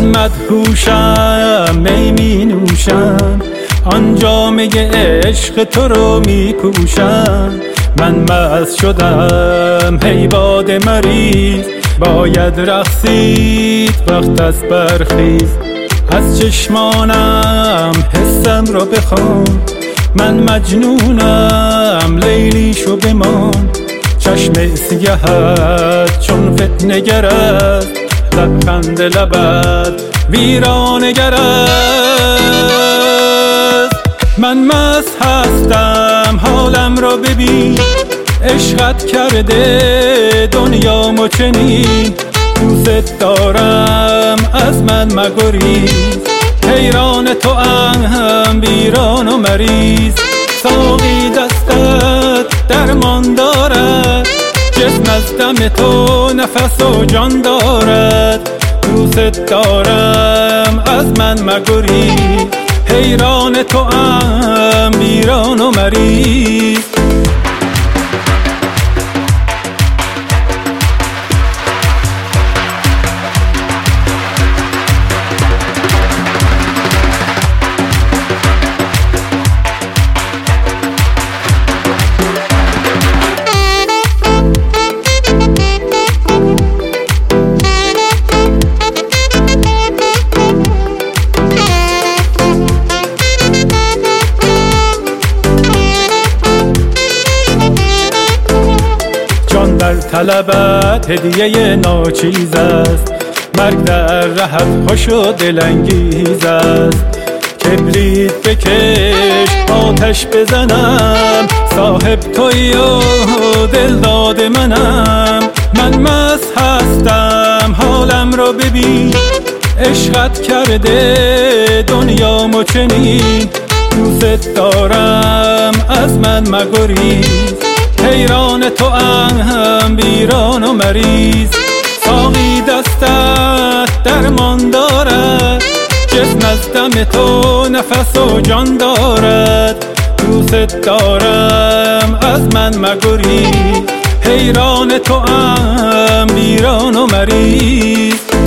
مدهوشم می می نوشم، آن جامه عشق تو رو می پوشم. من مست شدم هی باد مریض، باید رقصید وقت از برخیز. از چشمانم حسم رو بخوان، من مجنونم لیلی شو بمان. چشم سیهت چون فتنه گرد، لبخند لبت ویرانه گرد. من مست هستم حالم را ببین، عشقت کرده دنیامو چنین. دوست دارم از من مگریز، حیران تو هم بیران و مریض. ساقی دستت درمان دارد، جسم از دم تو نفس و جان دارد. دوست دارم از من مگریز، حیران تو هم بیران و مریض. در طلبت هدیه ناچیز است، مرگ در رهت خوش و دلانگیز است. کبریت بکش آتش بزنم، صاحب تویی و دل داد منم. من مست هستم حالم رو ببین، عشقت کرده دنیامو چنین. دوست دارم از من مگریز، حیران تو هم بیران و مریض. ساقی دستت درمان دارد، جسم از دم تو نفس و جان دارد. دوست دارم از من مگریز، حیران تو هم بیران و مریض.